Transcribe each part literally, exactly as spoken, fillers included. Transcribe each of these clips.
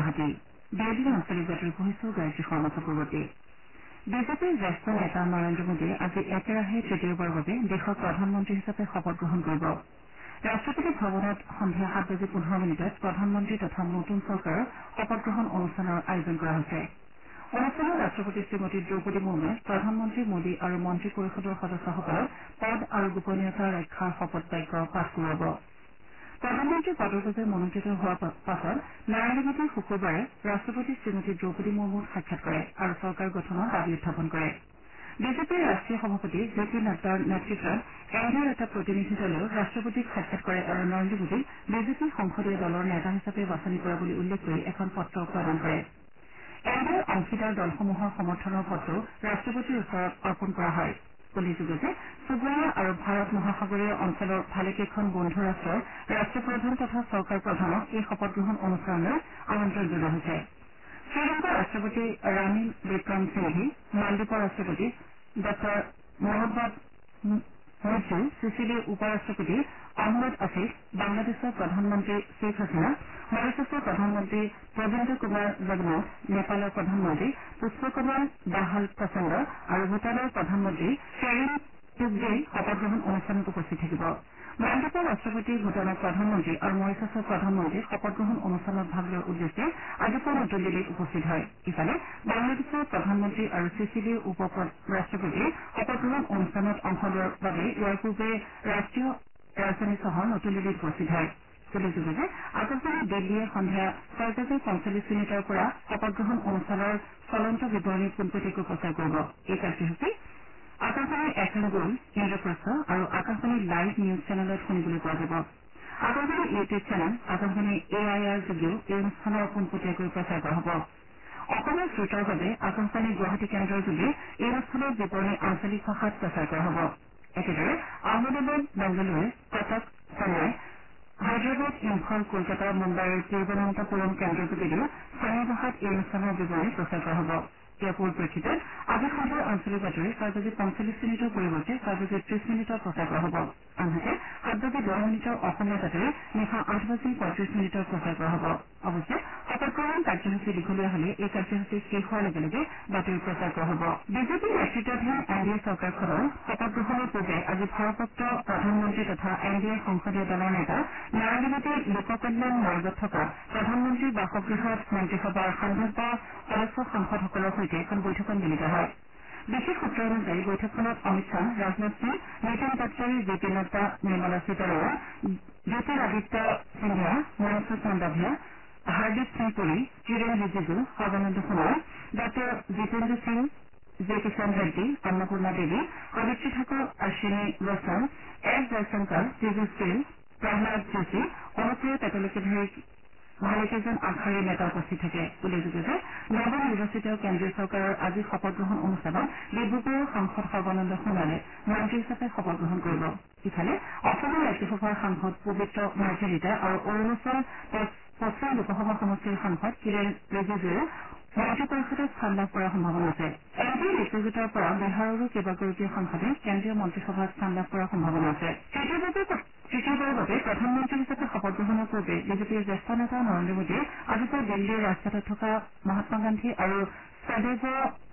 গুৱাহাটী বিৰোধী আঞ্চলিক বাতৰি পঢ়িছো গায়ত্ৰী শৰ্মা চক্ৰৱৰ্তী। বিজেপিৰ জ্যেষ্ঠ নেতা নৰেন্দ্ৰ মোদীয়ে আজি একেৰাহে তৃতীয়বাৰৰ বাবে দেশৰ প্ৰধানমন্ত্ৰী হিচাপে শপত গ্ৰহণ কৰিব। ৰাষ্ট্ৰপতি ভৱনত সন্ধিয়া সাত বাজি পোন্ধৰ মিনিটত প্ৰধানমন্ত্ৰী তথা নতুন চৰকাৰৰ শপত গ্ৰহণ অনুষ্ঠানৰ আয়োজন কৰা হৈছে। অনুষ্ঠানত ৰাষ্ট্ৰপতি শ্ৰীমতী দ্ৰৌপদী মুৰ্মুৱে প্ৰধানমন্ত্ৰী মোদী আৰু মন্ত্ৰী পৰিষদৰ সদস্যসকলক পদ আৰু গোপনীয়তা ৰক্ষাৰ শপত বাক্য পাঠ কৰোৱাব। প্ৰধানমন্ত্ৰী পদৰ বাবে মনোনীত হোৱাৰ পাছত নৰেন্দ্ৰ মোদীয়ে শুকুৰবাৰে ৰাষ্ট্ৰপতি শ্ৰীমতী দ্ৰৌপদী মুৰ্মুক সাক্ষাৎ কৰে আৰু চৰকাৰ গঠনৰ দাবী উত্থাপন কৰে। বিজেপিৰ ৰাষ্ট্ৰীয় সভাপতি জে পি নাড্ডাৰ নেতৃত্বত এন ডি এৰ এটা প্ৰতিনিধি দলেও ৰাষ্ট্ৰপতিক সাক্ষাৎ কৰে আৰু নৰেন্দ্ৰ মোদীক বিজেপি সংসদীয় দলৰ নেতা হিচাপে বাছনি কৰা বুলি উল্লেখ কৰি এখন পত্ৰ প্ৰদান কৰে। এন ডি এৰ অংশীদাৰ দলসমূহৰ সমৰ্থনৰ পত্ৰও ৰাষ্ট্ৰপতিৰ ওচৰত অৰ্পণ কৰা হয়। উল্লেখযোগ্য যে চুবুৰীয়া আৰু ভাৰত মহাসাগৰীয় অঞ্চলৰ ভালেকেইখন বন্ধু ৰাষ্ট্ৰৰ ৰাষ্ট্ৰপ্ৰধান তথা চৰকাৰ প্ৰধানক এই শপত গ্ৰহণ অনুষ্ঠানলৈ আমন্ত্ৰণ জনোৱা হৈছে। শ্ৰীলংকাৰ ৰাষ্ট্ৰপতি ৰাণীল বিক্ৰম সিংঘে, মালদ্বীপৰ ৰাষ্ট্ৰপতি ডঃ মহম্মদ মুইজু, চিচিলিৰ উপ ৰাষ্ট্ৰপতি আহমদ আফিফ, বাংলাদেশৰ প্ৰধানমন্ত্ৰী শ্বেখ হাছিনা, মৰিছাছৰ প্ৰধানমন্ত্ৰী প্ৰবীন্দ্ৰ কুমাৰ জগনাথ, নেপালৰ প্ৰধানমন্ত্ৰী পুষ্পকমল দাহাল প্ৰচণ্ড আৰু ভূটানৰ প্ৰধানমন্ত্ৰী শ্বেৰিং টুবগেই শপত গ্ৰহণ অনুষ্ঠানত উপস্থিত থাকিব। মালদ্বীপৰ ৰাষ্ট্ৰপতি, ভূটানৰ প্ৰধানমন্ত্ৰী আৰু মৰিছাছৰ প্ৰধানমন্ত্ৰী শপত গ্ৰহণ অনুষ্ঠানত ভাগ লোৱাৰ উদ্দেশ্যে আজি পুৱা নতুন দিল্লীত উপস্থিত হয়। ইফালে বাংলাদেশৰ প্ৰধানমন্ত্ৰী আৰু চিচিলিৰ উপ ৰাষ্ট্ৰপতিয়ে শপত গ্ৰহণ অনুষ্ঠানত অংশ লোৱাৰ বাবে ইয়াৰ পূৰ্বে ৰাষ্ট্ৰীয় ৰাজধানী চহৰ নতুন দিল্লীত উপস্থিত হয়। উল্লেখযোগ্য যে আকাশবাণী দিল্লীয়ে সন্ধিয়া ছয় বাজি পঞ্চল্লিছ মিনিটৰ পৰা শপত গ্ৰহণ অনুষ্ঠানৰ চলন্ত বিৱৰণী পোনপটীয়াকৈ প্ৰচাৰ কৰিব। এই কাৰ্যসূচী আকাশবাণীৰ এফ এম গোল্ড, ইন্দ্ৰপ্ৰস্থ আৰু আকাশবাণী লাইভ নিউজ চেনেলত শুনিবলৈ পোৱা যাব। আকাশবাণীৰ YouTube channel Akashvani A I R যোগেও এই অনুষ্ঠানৰ পোনপটীয়াকৈ প্ৰচাৰ কৰা হ'ব। অসমৰ শ্ৰোতাৰ বাবে আকাশবাণী গুৱাহাটী কেন্দ্ৰৰ যোগে এই অনুষ্ঠানৰ বিৱৰণী আঞ্চলিক ভাষাত প্ৰচাৰ কৰা হ'ব। একেদৰে আহমেদাবাদ, বেংগালুৰু, কটক, চেন্নাই, হায়দৰাবাদ, ইম্ফল, কলকাতা, মুম্বাইৰ তিৰুৱনন্তপুৰম কেন্দ্ৰৰ যোগেদিও স্থানীয় ভাষাত এই অনুষ্ঠানৰ বিৱৰণী প্ৰচাৰ কৰা হ'ব। ইয়াৰ পৰিপ্ৰেক্ষিতত আজি সন্ধিয়াৰ আঞ্চলিক বাতৰি ছয় বাজি পঞ্চল্লিছ মিনিটৰ পৰিৱৰ্তে ছয় বাজি ত্ৰিছ মিনিটত প্ৰচাৰ কৰা হ'ব। আনহাতে সাত বাজি দহ মিনিটৰ অসমীয়া বাতৰি নিশা আঠ বাজি পঁয়ত্ৰিছ মিনিটত প্ৰচাৰ কৰা হ'ব। অৱশ্যে শপত গ্ৰহণ কাৰ্যসূচী দীঘলীয়া হলে এই কাৰ্যসূচী শেষ হোৱাৰ লগে লগে বাতৰি প্ৰচাৰ কৰা হ'ব। বিজেপিৰ নেতৃত্বাধীন এন ডি এ চৰকাৰখনৰ শপত গ্ৰহণৰ পূৰ্বে আজি ভাৰপ্ৰাপ্ত প্ৰধানমন্ত্ৰী তথা এন ডি এৰ সংসদীয় দলৰ নেতা নৰেন্দ্ৰ মোদীয়ে লোককল্যাণ মাৰ্গত থকা প্ৰধানমন্ত্ৰীৰ বাসগৃহত মন্ত্ৰীসভাৰ সাংসদ সদস্য সাংসদসকলৰ সৈতে এখন বৈঠকত মিলিত হয়। বিশেষ সূত্ৰ অনুযায়ী বৈঠকখনত অমিত শ্বাহ, ৰাজনাথ সিং, নীতিন গাডকাৰী, জে পি নাড্ডা, নিৰ্মলা সীতাৰমণ, জ্যোতিৰাদিত্য সিন্ধিয়া, মনসুখ মাণ্ডাভিয়া, হৰদীপ সিং পুৰী, কিৰেণ ৰিজিজু, সৰ্বানন্দ সোণোৱাল, ডাঃ জিতেন্দ্ৰ সিং, জে কিষাণ ৰেড্ডী, অন্নপূৰ্ণা দেৱী, সবিত্ৰী ঠাকুৰ, অশ্বিনী বৈষ্ণৱ, এছ জয়শংকৰ, পীযুষ গোৱেল, প্ৰহ্লাদ যোশী, অনুপ্ৰিয়া পেটেলকে ধৰি ভালেকেইজন আগশাৰীৰ নেতা উপস্থিত থাকে। উল্লেখযোগ্য যে নৱ নিৰ্বাচিত কেন্দ্ৰীয় চৰকাৰৰ আজি শপত গ্ৰহণ অনুষ্ঠানত ডিব্ৰুগড়ৰ সাংসদ সৰ্বানন্দ সোণোৱালে মন্ত্ৰী হিচাপে শপত গ্ৰহণ কৰিব। ইফালে অসমৰ ৰাজ্যসভাৰ সাংসদ পবিত্ৰ মাৰ্ঘেৰিটা আৰু অৰুণাচল পশ্চিম লোকসভা সমষ্টিৰ সাংসদ কিৰেণ ৰিজিজুৱেও মন্ত্ৰী পৰিষদত স্থান লাভ কৰাৰ সম্ভাৱনা আছে। এন ডি এ মিত্ৰজোঁটৰ পৰা বিহাৰৰো কেইবাগৰাকীও সাংসদে কেন্দ্ৰীয় মন্ত্ৰীসভাত স্থান লাভ কৰাৰ সম্ভাৱনা আছে। তৃতীয়বাৰৰ বাবে প্ৰধানমন্ত্ৰী হিচাপে শপত গ্ৰহণৰ পূৰ্বে বিজেপিৰ জ্যেষ্ঠ নেতা নৰেন্দ্ৰ মোদীয়ে আজি পুৱা দিল্লীৰ ৰাজঘাটত থকা মহাত্মা গান্ধী আৰু সদৈৱ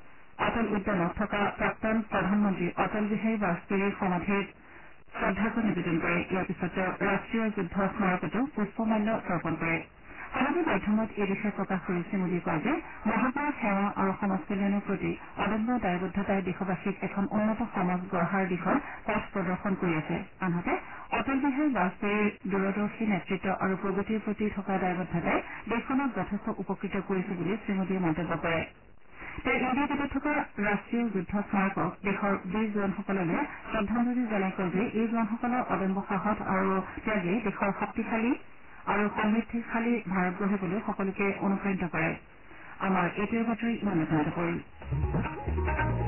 অটল উদ্যানত থকা প্ৰাক্তন প্ৰধানমন্ত্ৰী অটল বিহাৰী বাজপেয়ীৰ সমাধিত শ্ৰদ্ধাৰ্ঘ্য নিবেদন কৰে। ইয়াৰ পিছত তেওঁ ৰাষ্ট্ৰীয় যুদ্ধ স্মাৰকতো পুষ্পমাল্য তৰ্পণ কৰে। সামাজিক মাধ্যমত এই বিষয়ে প্ৰকাশ কৰি শ্ৰীমোদীয়ে কয় যে মহাত্মাৰ সেৱা আৰু সমাজ কল্যাণৰ প্ৰতি অদম্য দায়বদ্ধতাই দেশবাসীক এখন উন্নত সমাজ গঢ়াৰ দিশত পথ প্ৰদৰ্শন কৰি আছে। আনহাতে অটল বিহাৰী বাজপেয়ীৰ দূৰদৰ্শী নেতৃত্ব আৰু প্ৰগতিৰ প্ৰতি থকা দায়বদ্ধতাই দেশখনক যথেষ্ট উপকৃত কৰিছে বুলি শ্ৰীমোদীয়ে মন্তব্য কৰে। তেওঁ ইণ্ডিয়া গেটত থকা ৰাষ্ট্ৰীয় যুদ্ধ স্মাৰকক দেশৰ বীৰ জোৱানসকললৈ শ্ৰদ্ধাঞ্জলি জনাই কয় যে এই জোৱানসকলৰ অদম্য সাহস আৰু ত্যাগে দেশৰ শক্তিশালী আৰু সমৃদ্ধিশালী ভাৰত গঢ়িবলৈ সকলোকে অনুপ্ৰাণিত কৰে। আমাৰ এইটোৱে বাতৰি ইমানে পৰিল।